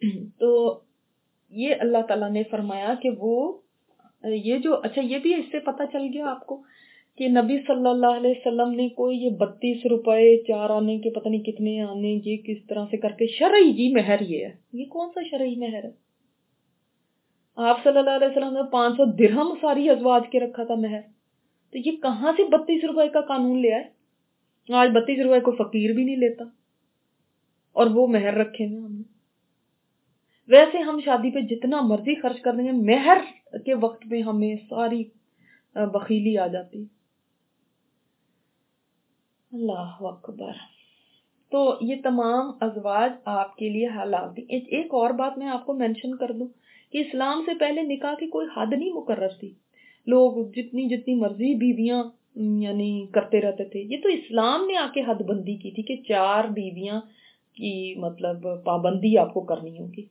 تو یہ اللہ تعالیٰ نے فرمایا کہ وہ یہ جو اچھا یہ بھی اس سے پتہ چل گیا آپ کو کہ نبی صلی اللہ علیہ وسلم نے کوئی یہ 32 روپے 4 آنے کے پتہ نہیں کتنے آنے یہ کس طرح سے کر کے شرعی جی مہر یہ کون سا شرعی مہر ہے؟ آپ صلی اللہ علیہ وسلم نے 500 درہم ساری ازواج کے رکھا تھا مہر. تو یہ کہاں سے 32 روپے کا قانون لے آئے؟ آج 32 روپے کو فقیر بھی نہیں لیتا اور وہ مہر رکھے ہیں ہم نے. ویسے ہم شادی پہ جتنا مرضی خرچ کر دیں گے مہر کے وقت میں ہمیں ساری بخیلی آ جاتی. اللہ اکبر. تو یہ تمام ازواج آپ کے لیے حلال تھی. ایک اور بات میں آپ کو مینشن کر دوں کہ اسلام سے پہلے نکاح کی کوئی حد نہیں مقرر تھی. لوگ جتنی مرضی بیویاں یعنی کرتے رہتے تھے. یہ تو اسلام نے آ کے حد بندی کی تھی کہ 4 بیویاں کی مطلب پابندی آپ کو کرنی ہوگی.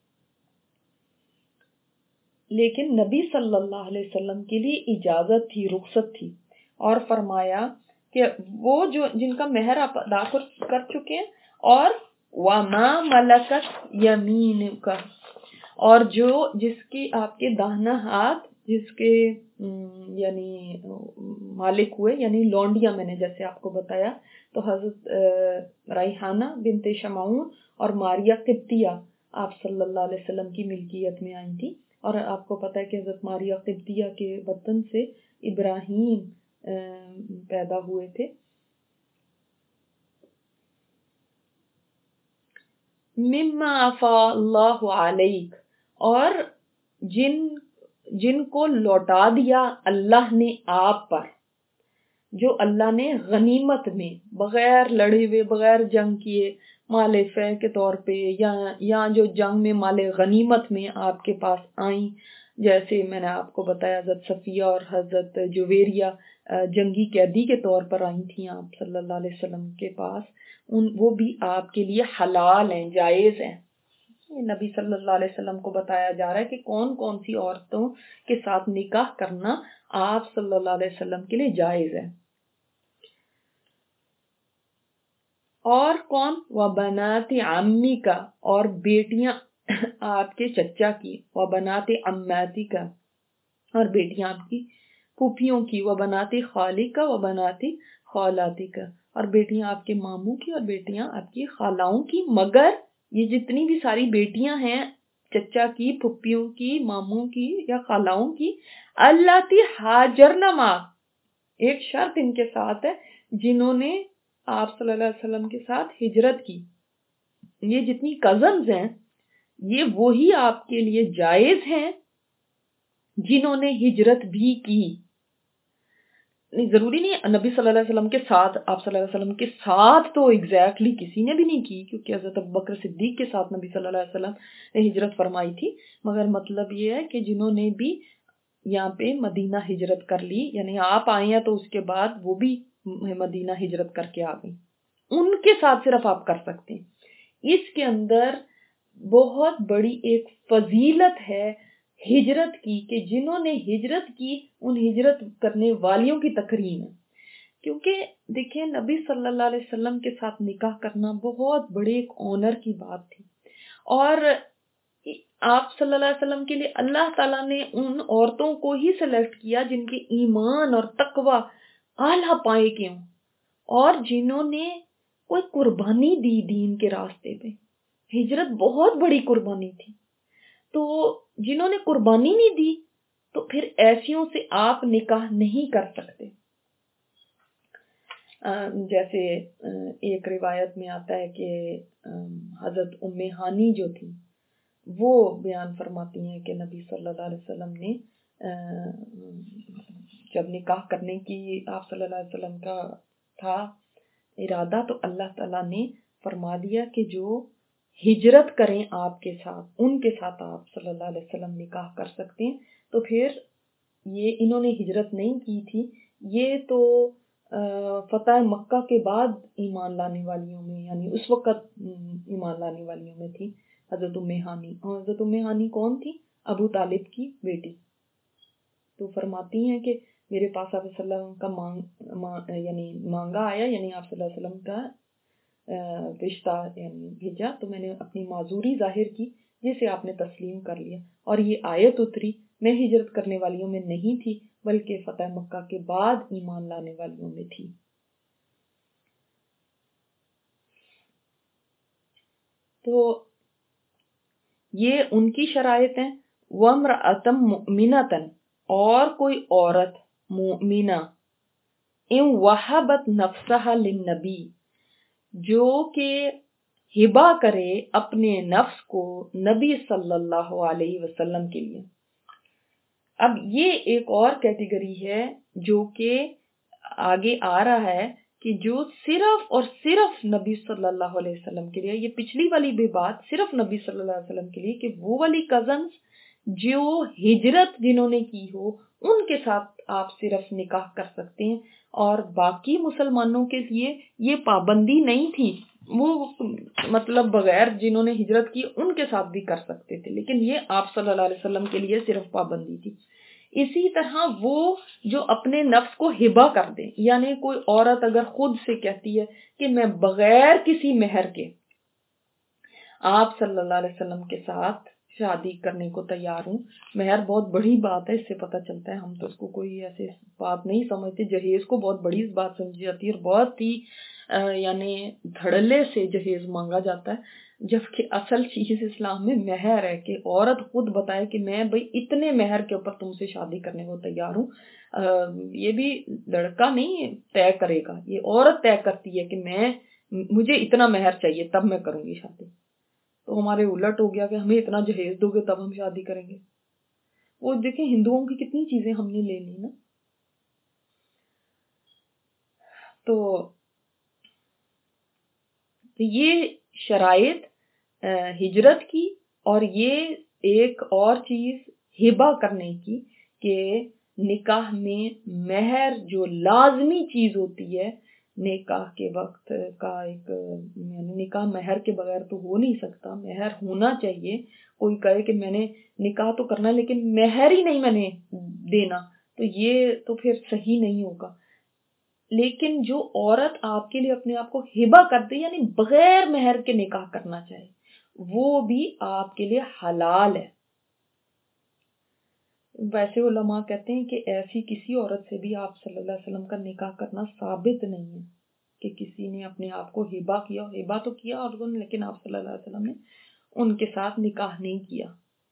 لیکن نبی صلی اللہ علیہ وسلم کے لیے اجازت تھی، رخصت تھی، اور فرمایا کہ وہ جو جن کا مہر آپ ادا کر چکے ہیں اور وَمَا مَلَكَتْ يَمِينُكَ اور جس کی آپ کے داہنا ہاتھ جس کے یعنی مالک ہوئے یعنی لونڈیاں میں نے جیسے آپ کو بتایا تو حضرت ریحانہ بنت شمعون اور ماریہ قبطیہ آپ صلی اللہ علیہ وسلم کی ملکیت میں آئی تھی. اور آپ کو پتہ ہے کہ حضرت ماریہ قبطیہ کے وطن سے ابراہیم پیدا ہوئے تھے. مما افاء اللہ علیک اور جن کو لوٹا دیا اللہ نے آپ پر، جو اللہ نے غنیمت میں بغیر لڑے ہوئے بغیر جنگ کیے مال فہ کے طور پہ یا جو جنگ میں مال غنیمت میں آپ کے پاس آئیں، جیسے میں نے آپ کو بتایا حضرت صفیہ اور حضرت جویریہ جنگی قیدی کے طور پر آئی تھیں آپ صلی اللہ علیہ وسلم کے پاس، وہ بھی آپ کے لیے حلال ہیں، جائز ہیں. نبی صلی اللہ علیہ وسلم کو بتایا جا رہا ہے کہ کون کون سی عورتوں کے ساتھ نکاح کرنا آپ صلی اللہ علیہ وسلم کے لیے جائز ہے. اور کون؟ وَبَنَاتِ عَمِّكَ اور بیٹیاں آپ کے چچا کی، وَبَنَاتِ عَمَّاتِكَ اور بیٹیاں آپ کی پھوپھیوں کی، وَبَنَاتِ خَالِكَ وَبَنَاتِ خَالَاتِكَ اور بیٹیاں آپ کے ماموں کی اور بیٹیاں آپ کی خالاؤں کی. مگر یہ جتنی بھی ساری بیٹیاں ہیں چچا کی، پھوپھیوں کی، ماموں کی یا خالاؤں کی، اللَّاتِي هَاجَرْنَ مَعَكَ ایک شرط ان کے ساتھ ہے جنہوں نے آپ صلی اللہ علیہ وسلم کے ساتھ ہجرت کی. یہ جتنی کزنز ہیں یہ وہی آپ کے لیے جائز ہیں جنہوں نے ہجرت بھی کی. ضروری نہیں نبی صلی اللہ علیہ وسلم کے ساتھ، آپ صلی اللہ علیہ وسلم کے ساتھ تو ایگزیکٹلی کسی نے بھی نہیں کی، کیونکہ حضرت ابوبکر صدیق کے ساتھ نبی صلی اللہ علیہ وسلم نے ہجرت فرمائی تھی. مگر مطلب یہ ہے کہ جنہوں نے بھی یہاں پہ مدینہ ہجرت کر لی، یعنی آپ آئے ہیں تو اس کے بعد وہ بھی مدینہ ہجرت کر کے آ گئی، ان کے ساتھ صرف آپ کر سکتے ہیں. اس کے اندر بہت بڑی ایک فضیلت ہے ہجرت کی کہ جنہوں نے ہجرت کی ان ہجرت کرنے والیوں کی تکریم ہے. کیونکہ دیکھیں نبی صلی اللہ علیہ وسلم کے ساتھ نکاح کرنا بہت بڑے ایک آنر کی بات تھی، اور آپ صلی اللہ علیہ وسلم کے لیے اللہ تعالیٰ نے ان عورتوں کو ہی سلیکٹ کیا جن کے ایمان اور تقوی اعلیٰ پائے کے ہوں اور جنہوں نے کوئی قربانی دی دین کے راستے پہ. ہجرت بہت بڑی قربانی تھی، تو جنہوں نے قربانی نہیں دی تو پھر ایسیوں سے آپ نکاح نہیں کر سکتے. جیسے ایک روایت میں آتا ہے کہ حضرت ام ہانی جو تھی وہ بیان فرماتی ہیں کہ نبی صلی اللہ علیہ وسلم نے جب نکاح کرنے کی آپ صلی اللہ علیہ وسلم کا تھا ارادہ تو اللہ تعالیٰ نے فرما دیا کہ جو ہجرت کریں آپ کے ساتھ ان کے ساتھ آپ صلی اللہ علیہ وسلم نکاح کر سکتے ہیں. تو پھر یہ انہوں نے ہجرت نہیں کی تھی، یہ تو فتح مکہ کے بعد ایمان لانے والیوں میں یعنی اس وقت ایمان لانے والیوں میں تھی حضرت ام ہانی. اور حضرت ام ہانی کون تھی؟ ابو طالب کی بیٹی. تو فرماتی ہیں کہ میرے پاس آپ صلی اللہ علیہ وسلم کا یعنی مانگا آیا، یعنی آپ صلی اللہ علیہ وسلم کا رشتہ یعنی بھیجا تو میں نے اپنی معذوری ظاہر کی جسے آپ نے تسلیم کر لیا، اور یہ آیت اتری، میں ہجرت کرنے والیوں میں نہیں تھی بلکہ فتح مکہ کے بعد ایمان لانے والیوں میں تھی۔ تو یہ ان کی شرائط ہیں۔ وَامْرَأَةً مُؤْمِنَةً، اور کوئی عورت مؤمنہ، اِن وَهَبَتْ نَفْسَهَا لِلنَّبِي، جو کہ ہبہ کرے اپنے نفس کو نبی صلی اللہ علیہ وسلم کے لیے۔ اب یہ ایک اور کیٹیگری ہے جو کہ آگے آ رہا ہے کہ جو صرف اور صرف نبی صلی اللہ علیہ وسلم کے لیے، یہ پچھلی والی بھی بات صرف نبی صلی اللہ علیہ وسلم کے لیے کہ وہ والی کزنز جو ہجرت جنہوں نے کی ہو ان کے ساتھ آپ صرف نکاح کر سکتے ہیں، اور باقی مسلمانوں کے لیے یہ پابندی نہیں تھی، وہ مطلب بغیر جنہوں نے ہجرت کی ان کے ساتھ بھی کر سکتے تھے، لیکن یہ آپ صلی اللہ علیہ وسلم کے لیے صرف پابندی تھی۔ اسی طرح وہ جو اپنے نفس کو ہبہ کر دیں، یعنی کوئی عورت اگر خود سے کہتی ہے کہ میں بغیر کسی مہر کے آپ صلی اللہ علیہ وسلم کے ساتھ شادی کرنے کو تیار ہوں، مہر بہت بڑی بات ہے، اس سے پتہ چلتا ہے ہم تو اس کو کوئی ایسے بات نہیں سمجھتے، جہیز کو بہت بڑی بات سمجھی جاتی ہے اور بہت ہی یعنی دھڑلے سے جہیز مانگا جاتا ہے، جبکہ اصل چیز اسلام میں مہر ہے کہ عورت خود بتائے کہ میں بھئی اتنے مہر کے اوپر تم سے شادی کرنے کو تیار ہوں۔ یہ بھی لڑکا نہیں طے کرے گا، یہ عورت طے کرتی ہے کہ مجھے اتنا مہر چاہیے تب میں کروں گی شادی۔ تو ہمارے الٹ ہو گیا کہ ہمیں اتنا جہیز دو گے تب ہم شادی کریں گے۔ وہ دیکھیں ہندوؤں کی کتنی چیزیں ہم نے لے لی نا۔ تو یہ شرائط ہجرت کی، اور یہ ایک اور چیز ہبہ کرنے کی کہ نکاح میں مہر جو لازمی چیز ہوتی ہے نکاح کے وقت کا، ایک یعنی نکاح مہر کے بغیر تو ہو نہیں سکتا، مہر ہونا چاہیے۔ کوئی کہے کہ میں نے نکاح تو کرنا لیکن مہر ہی نہیں میں نے دینا، تو یہ تو پھر صحیح نہیں ہوگا۔ لیکن جو عورت آپ کے لیے اپنے آپ کو ہبہ کر دے یعنی بغیر مہر کے نکاح کرنا چاہے، وہ بھی آپ کے لیے حلال ہے۔ ویسے علماء کہتے ہیں کہ ایسی کسی عورت سے بھی آپ صلی اللہ علیہ وسلم کا نکاح کرنا ثابت نہیں ہے کہ کسی نے اپنے آپ کو ہبہ کیا، ہبہ تو کیا اور لیکن آپ صلی اللہ علیہ وسلم نے ان کے ساتھ نکاح نہیں کیا۔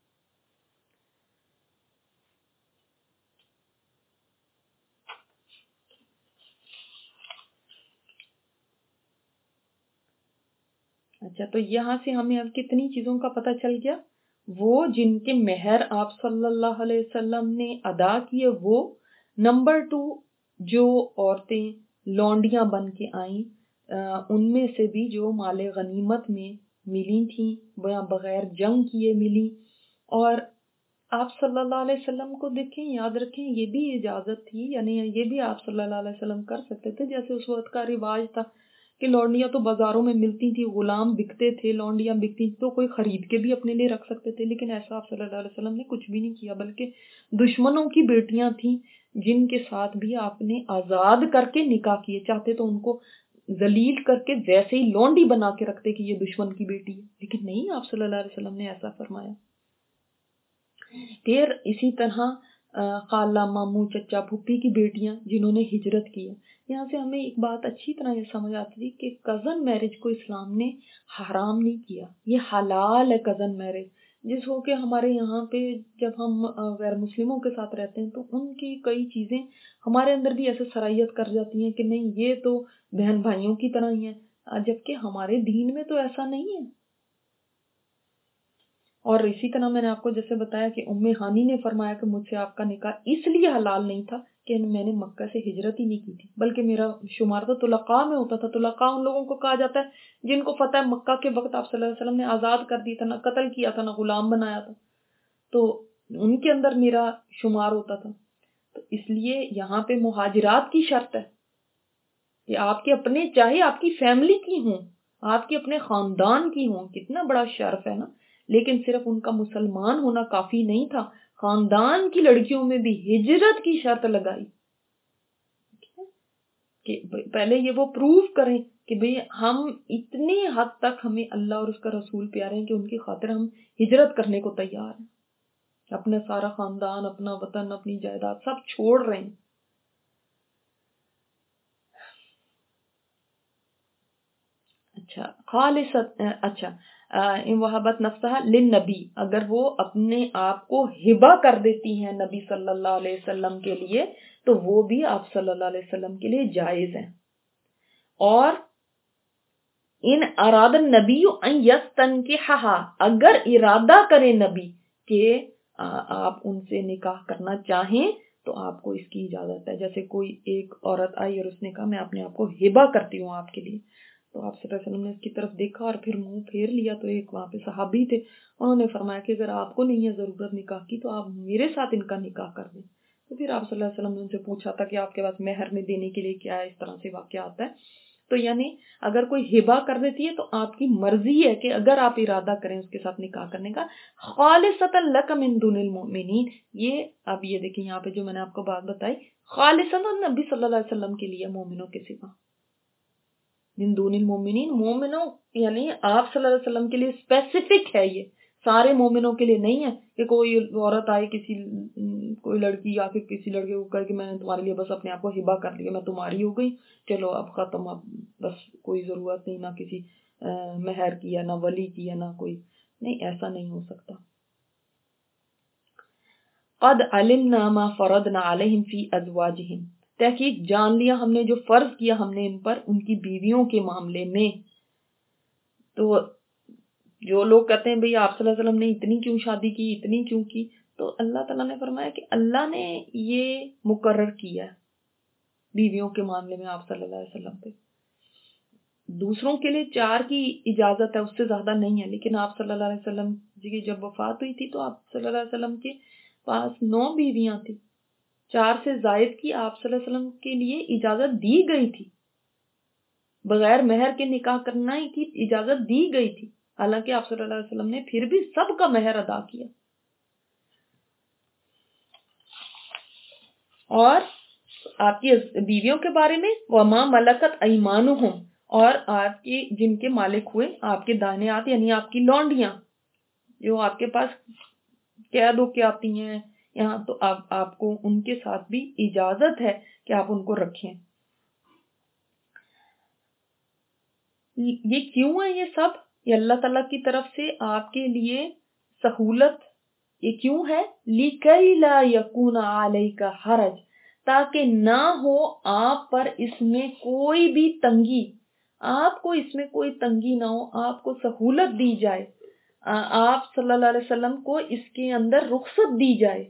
اچھا، تو یہاں سے ہمیں اب کتنی چیزوں کا پتہ چل گیا؟ وہ جن کے مہر آپ صلی اللہ علیہ وسلم نے ادا کیے وہ، نمبر 2 جو عورتیں لونڈیاں بن کے آئیں ان میں سے بھی جو مال غنیمت میں ملی تھیں بغیر جنگ کیے ملی، اور آپ صلی اللہ علیہ وسلم کو دیکھیں، یاد رکھیں یہ بھی اجازت تھی، یعنی یہ بھی آپ صلی اللہ علیہ وسلم کر سکتے تھے، جیسے اس وقت کا رواج تھا کہ لونڈیاں تو بازاروں میں ملتی تھی، غلام بکتے تھے، لونڈیاں بکتی تھی تو کوئی خرید کے بھی اپنے لیے رکھ سکتے تھے، لیکن ایسا آپ صلی اللہ علیہ وسلم نے کچھ بھی نہیں کیا، بلکہ دشمنوں کی بیٹیاں تھیں جن کے ساتھ بھی آپ نے آزاد کر کے نکاح کیے، چاہتے تو ان کو ذلیل کر کے ویسے ہی لونڈی بنا کے رکھتے کہ یہ دشمن کی بیٹی ہے، لیکن نہیں، آپ صلی اللہ علیہ وسلم نے ایسا فرمایا۔ پھر اسی طرح خالہ، ماموں، چچا، پھوپھی کی بیٹیاں جنہوں نے ہجرت کی ہے، یہاں سے ہمیں ایک بات اچھی طرح یہ سمجھ آتی تھی کہ کزن میرج کو اسلام نے حرام نہیں کیا، یہ حلال ہے کزن میرج۔ جس ہو کہ ہمارے یہاں پہ جب ہم غیر مسلموں کے ساتھ رہتے ہیں تو ان کی کئی چیزیں ہمارے اندر بھی ایسے سرائیت کر جاتی ہیں کہ نہیں یہ تو بہن بھائیوں کی طرح ہی ہیں، جبکہ ہمارے دین میں تو ایسا نہیں ہے۔ اور اسی طرح میں نے آپ کو جیسے بتایا کہ ام ہانی نے فرمایا کہ مجھ سے آپ کا نکاح اس لیے حلال نہیں تھا کہ میں نے مکہ سے ہجرت ہی نہیں کی تھی، بلکہ میرا شمار تو طلقاء میں ہوتا تھا۔ طلقاء ان لوگوں کو کہا جاتا ہے جن کو فتح مکہ کے وقت آپ صلی اللہ علیہ وسلم نے آزاد کر دی تھا، نہ قتل کیا تھا، نہ غلام بنایا تھا، تو ان کے اندر میرا شمار ہوتا تھا۔ تو اس لیے یہاں پہ مہاجرات کی شرط ہے کہ آپ کے اپنے، چاہے آپ کی فیملی کی ہوں، آپ کے اپنے خاندان کی ہوں، کتنا بڑا شرف ہے نا، لیکن صرف ان کا مسلمان ہونا کافی نہیں تھا، خاندان کی لڑکیوں میں بھی ہجرت کی شرط لگائی کہ پہلے یہ وہ پروف کریں کہ بھئی ہم اتنی حد تک ہمیں اللہ اور اس کا رسول پیارے ہیں کہ ان کی خاطر ہم ہجرت کرنے کو تیار ہیں، اپنا سارا خاندان، اپنا وطن، اپنی جائیداد سب چھوڑ رہے ہیں۔ اچھا وہبت نفسها للنبی، اگر وہ اپنے آپ کو ہبہ کر دیتی ہیں نبی صلی اللہ علیہ وسلم کے لیے تو وہ بھی آپ صلی اللہ علیہ وسلم کے لیے جائز ہیں۔ اور ان اراد النبی ان یستنکحھا، اگر ارادہ کرے نبی کہ آپ ان سے نکاح کرنا چاہیں تو آپ کو اس کی اجازت ہے۔ جیسے کوئی ایک عورت آئی اور اس نے کہا میں اپنے آپ کو ہبہ کرتی ہوں آپ کے لیے، تو آپ صلی اللہ علیہ وسلم نے اس کی طرف دیکھا اور پھر منہ پھیر لیا، تو ایک وہاں پہ صحابی تھے، انہوں نے فرمایا کہ اگر آپ کو نہیں ہے ضرورت نکاح کی تو آپ میرے ساتھ ان کا نکاح کر دیں۔ تو پھر آپ صلی اللہ علیہ وسلم نے ان سے پوچھا تھا کہ آپ کے پاس مہر میں دینے کے لیے کیا ہے، اس طرح سے واقعہ آتا ہے۔ تو یعنی اگر کوئی ہبہ کر دیتی ہے تو آپ کی مرضی ہے کہ اگر آپ ارادہ کریں اس کے ساتھ نکاح کرنے کا، خالصۃ لک من دون المؤمنین، یہ اب یہ دیکھیں یہاں پہ جو میں نے آپ کو بات بتائی، خالصۃ نبی صلی اللہ علیہ وسلم کے لیے مومنوں کے سوا، من دون المؤمنین، مومنوں یعنی آپ صلی اللہ علیہ وسلم کے لیے اسپیسیفک ہے، یہ سارے مومنوں کے لیے نہیں ہے کہ کوئی عورت آئے کوئی لڑکی یا پھر کسی لڑکے کو کہے کہ میں نے تمہارے لیے بس اپنے آپ کو ہبہ کر لیا، میں تمہاری ہو گئی، چلو اب ختم، اب بس کوئی ضرورت نہیں، نہ کسی مہر کی ہے، نہ ولی کی ہے، نہ کوئی، نہیں، ایسا نہیں ہو سکتا۔ قد علمنا ما فرضنا علیہم فی ازواجہم، تحقیق جان لیا ہم نے جو فرض کیا ہم نے ان پر ان کی بیویوں کے معاملے میں۔ تو جو لوگ کہتے ہیں بھئی آپ صلی اللہ علیہ وسلم نے اتنی کیوں شادی کی، اتنی کیوں کی، تو اللہ تعالیٰ نے فرمایا کہ اللہ نے یہ مقرر کیا ہے بیویوں کے معاملے میں آپ صلی اللہ علیہ وسلم پہ۔ دوسروں کے لیے 4 کی اجازت ہے، اس سے زیادہ نہیں ہے، لیکن آپ صلی اللہ علیہ وسلم کی جب وفات ہوئی تھی تو آپ صلی اللہ علیہ وسلم کے پاس 9 بیویاں تھیں، 4 سے زائد کی آپ صلی اللہ علیہ وسلم کے لیے اجازت دی گئی تھی، بغیر مہر کے نکاح کرنا کی اجازت دی گئی تھی، حالانکہ آپ صلی اللہ علیہ وسلم نے پھر بھی سب کا مہر ادا کیا۔ اور آپ کی بیویوں کے بارے میں وما ملکت ایمانہم، اور آپ کی جن کے مالک ہوئے آپ کے دائنے ہاتھ یعنی آپ کی لونڈیاں جو آپ کے پاس قید ہو کے آتی ہیں یہاں، تو آپ کو ان کے ساتھ بھی اجازت ہے کہ آپ ان کو رکھیں۔ یہ کیوں ہے؟ یہ سب یہ اللہ تعالیٰ کی طرف سے آپ کے لیے سہولت، یہ کیوں ہے؟ لِكَيْ لَا يَكُونَ عَلَيْكَ حَرَجٌ، تاکہ نہ ہو آپ پر اس میں کوئی بھی تنگی، آپ کو اس میں کوئی تنگی نہ ہو، آپ کو سہولت دی جائے، آپ صلی اللہ علیہ وسلم کو اس کے اندر رخصت دی جائے۔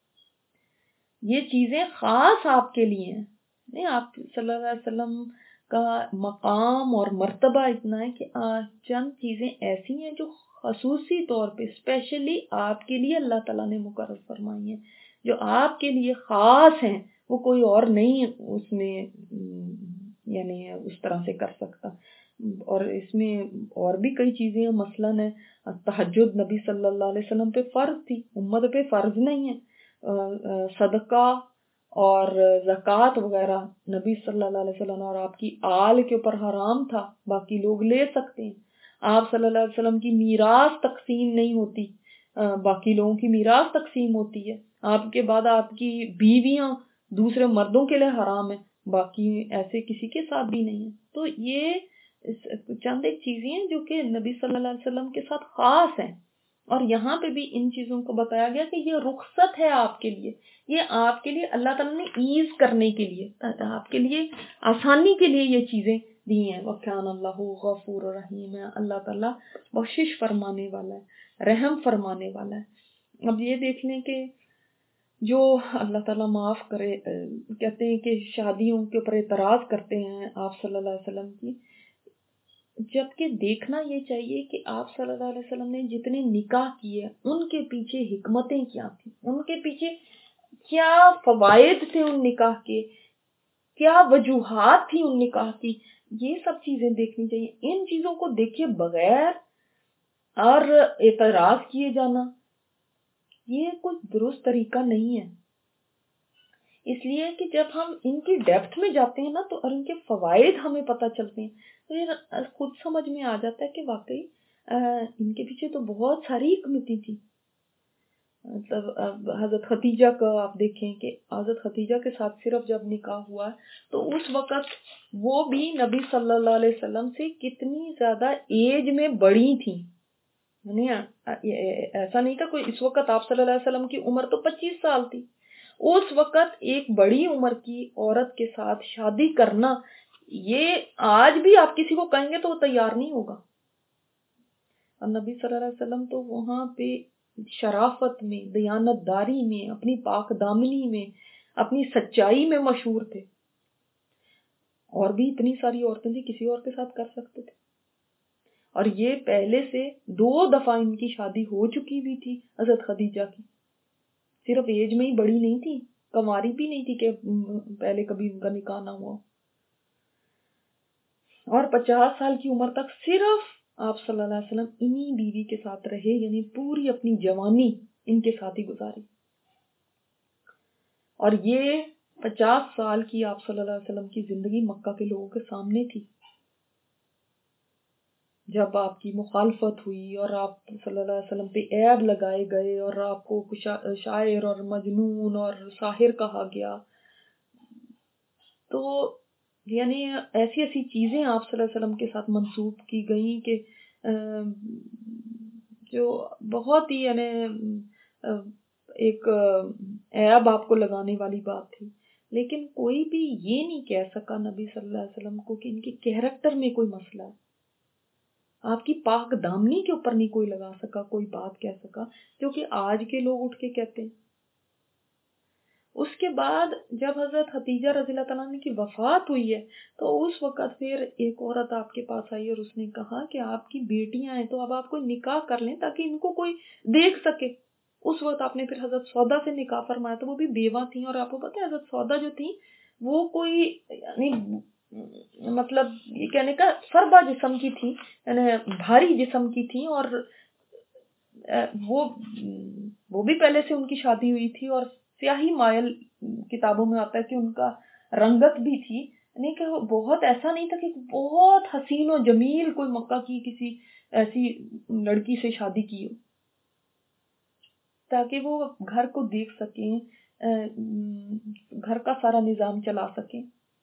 یہ چیزیں خاص آپ کے لیے ہیں، نہیں، آپ صلی اللہ علیہ وسلم کا مقام اور مرتبہ اتنا ہے کہ چند چیزیں ایسی ہیں جو خصوصی طور پہ اسپیشلی آپ کے لیے اللہ تعالیٰ نے مقرر فرمائی ہیں، جو آپ کے لیے خاص ہیں، وہ کوئی اور نہیں اس میں یعنی اس طرح سے کر سکتا۔ اور اس میں اور بھی کئی چیزیں ہیں، مثلاً تہجد نبی صلی اللہ علیہ وسلم پہ فرض تھی، امت پہ فرض نہیں ہے، صدقہ اور زکوٰۃ وغیرہ نبی صلی اللہ علیہ وسلم اور آپ کی آل کے اوپر حرام تھا، باقی لوگ لے سکتے ہیں۔ آپ صلی اللہ علیہ وسلم کی میراث تقسیم نہیں ہوتی، باقی لوگوں کی میراث تقسیم ہوتی ہے۔ آپ کے بعد آپ کی بیویاں دوسرے مردوں کے لیے حرام ہیں، باقی ایسے کسی کے ساتھ بھی نہیں ہے۔ تو یہ چند ایک چیزیں ہیں جو کہ نبی صلی اللہ علیہ وسلم کے ساتھ خاص ہیں، اور یہاں پہ بھی ان چیزوں کو بتایا گیا کہ یہ رخصت ہے آپ کے لیے، یہ آپ کے لیے اللہ تعالیٰ نے ایز کرنے کے لیے، آپ کے لیے آسانی کے لیے یہ چیزیں دی ہیں۔ وَكَانَ اللَّهُ غَفُورٌ رَحِيمٌ، اللہ تعالیٰ بخشش فرمانے والا ہے، رحم فرمانے والا ہے۔ اب یہ دیکھ لیں کہ جو اللہ تعالیٰ معاف کرے، کہتے ہیں کہ شادیوں کے اوپر اعتراض کرتے ہیں آپ صلی اللہ علیہ وسلم کی، جبکہ دیکھنا یہ چاہیے کہ آپ صلی اللہ علیہ وسلم نے جتنے نکاح کیے ان کے پیچھے حکمتیں کیا تھیں، ان کے پیچھے کیا فوائد تھے ان نکاح کے، کیا وجوہات تھی ان نکاح کی، یہ سب چیزیں دیکھنی چاہیے۔ ان چیزوں کو دیکھے بغیر اور اعتراض کیے جانا یہ کوئی درست طریقہ نہیں ہے۔ اس لیے کہ جب ہم ان کی ڈیپتھ میں جاتے ہیں نا تو اور ان کے فوائد ہمیں پتہ چلتے ہیں تو یہ خود سمجھ میں آ جاتا ہے کہ واقعی ان کے پیچھے تو بہت ساری حکمتیں تھی. مطلب حضرت خدیجہ کا آپ دیکھیں کہ حضرت خدیجہ کے ساتھ صرف جب نکاح ہوا تو اس وقت وہ بھی نبی صلی اللہ علیہ وسلم سے کتنی زیادہ ایج میں بڑی تھیں. یعنی ایسا نہیں تھا کوئی، اس وقت آپ صلی اللہ علیہ وسلم کی عمر تو 25 سال تھی. اس وقت ایک بڑی عمر کی عورت کے ساتھ شادی کرنا، یہ آج بھی آپ کسی کو کہیں گے تو وہ تیار نہیں ہوگا. اور نبی صلی اللہ علیہ وسلم تو وہاں پہ شرافت میں، دیانت داری میں، اپنی پاک دامنی میں، اپنی سچائی میں مشہور تھے. اور بھی اتنی ساری عورتیں تھیں، کسی اور کے ساتھ کر سکتے تھے. اور یہ پہلے سے 2 دفعہ ان کی شادی ہو چکی بھی تھی حضرت خدیجہ کی. صرف ایج میں ہی بڑی نہیں تھی، کنواری بھی نہیں تھی کہ پہلے کبھی ان کا نکاح نہ ہوا. اور 50 سال کی عمر تک صرف آپ صلی اللہ علیہ وسلم انہی بیوی کے ساتھ رہے، یعنی پوری اپنی جوانی ان کے ساتھ ہی گزاری. اور یہ 50 سال کی آپ صلی اللہ علیہ وسلم کی زندگی مکہ کے لوگوں کے سامنے تھی. جب آپ کی مخالفت ہوئی اور آپ صلی اللہ علیہ وسلم پہ عیب لگائے گئے اور آپ کو شاعر اور مجنون اور ساحر کہا گیا، تو یعنی ایسی ایسی چیزیں آپ صلی اللہ علیہ وسلم کے ساتھ منسوب کی گئیں کہ جو بہت ہی یعنی ایک عیب آپ کو لگانے والی بات تھی. لیکن کوئی بھی یہ نہیں کہہ سکا نبی صلی اللہ علیہ وسلم کو کہ ان کے کیریکٹر میں کوئی مسئلہ ہے. آپ کی پاک دامنی کے اوپر نہیں کوئی لگا سکا، کوئی بات کہہ سکا جو کہ آج کے لوگ اٹھ کے کہتے ہیں. اس کے بعد جب حضرت خدیجہ رضی اللہ تعالیٰ عنہ کی وفات ہوئی ہے تو اس وقت پھر ایک عورت آپ کے پاس آئی اور اس نے کہا کہ آپ کی بیٹیاں ہیں تو اب آپ کوئی نکاح کر لیں تاکہ ان کو کوئی دیکھ سکے. اس وقت آپ نے پھر حضرت سودا سے نکاح فرمایا تو وہ بھی بیوہ تھیں. اور آپ کو پتہ ہے حضرت سودا جو تھیں وہ کوئی یعنی مطلب یہ کہنے کا فربا جسم کی تھی، یعنی بھاری جسم کی تھی. اور وہ بھی پہلے سے ان کی شادی ہوئی تھی اور سیاہی مائل کتابوں میں آتا ہے کہ ان کا رنگت بھی تھی. یعنی کہ وہ بہت ایسا نہیں تھا کہ بہت حسین و جمیل کوئی مکہ کی کسی ایسی لڑکی سے شادی کی ہو تاکہ وہ گھر کو دیکھ سکیں، گھر کا سارا نظام چلا سکیں.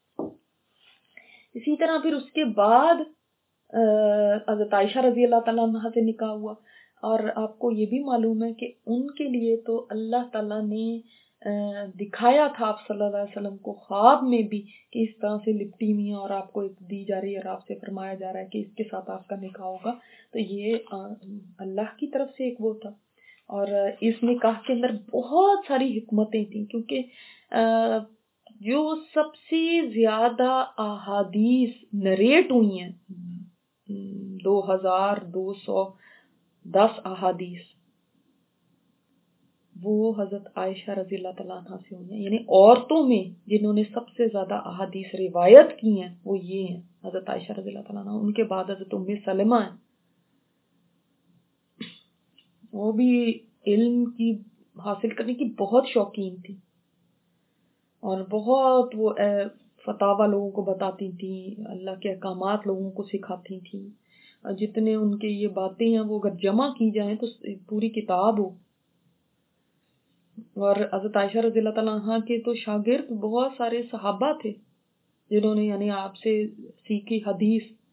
اسی طرح پھر اس کے بعد حضرت عائشہ رضی اللہ تعالیٰ عنہ سے نکاح ہوا. اور آپ کو یہ بھی معلوم ہے کہ ان کے لیے تو اللہ تعالیٰ نے دکھایا تھا آپ صلی اللہ علیہ وسلم کو خواب میں بھی کہ اس طرح سے لپٹی ہوئی ہیں اور آپ کو ایک دی جا رہی ہے اور آپ سے فرمایا جا رہا ہے کہ اس کے ساتھ آپ کا نکاح ہوگا. تو یہ اللہ کی طرف سے ایک وہ تھا. اور اس نکاح کے اندر بہت ساری حکمتیں تھیں کیونکہ جو سب سے زیادہ احادیث نریٹ ہوئی ہیں 2210 احادیث وہ حضرت عائشہ رضی اللہ تعالیٰ عنہ سے ہوئی ہیں. یعنی عورتوں میں جنہوں نے سب سے زیادہ احادیث روایت کی ہیں وہ یہ ہیں حضرت عائشہ رضی اللہ تعالیٰ عنہ. ان کے بعد حضرت ام سلمہ ہیں، وہ بھی علم کی حاصل کرنے کی بہت شوقین تھی اور بہت وہ فتاوی لوگوں کو بتاتی تھیں، اللہ کے احکامات لوگوں کو سکھاتی تھیں. جتنے ان کے یہ باتیں ہیں وہ اگر جمع کی جائیں تو پوری کتاب ہو. اور حضرت عائشہ رضی اللہ تعالیٰ عنہ کے تو شاگرد بہت سارے صحابہ تھے جنہوں نے یعنی آپ سے سیکھی حدیث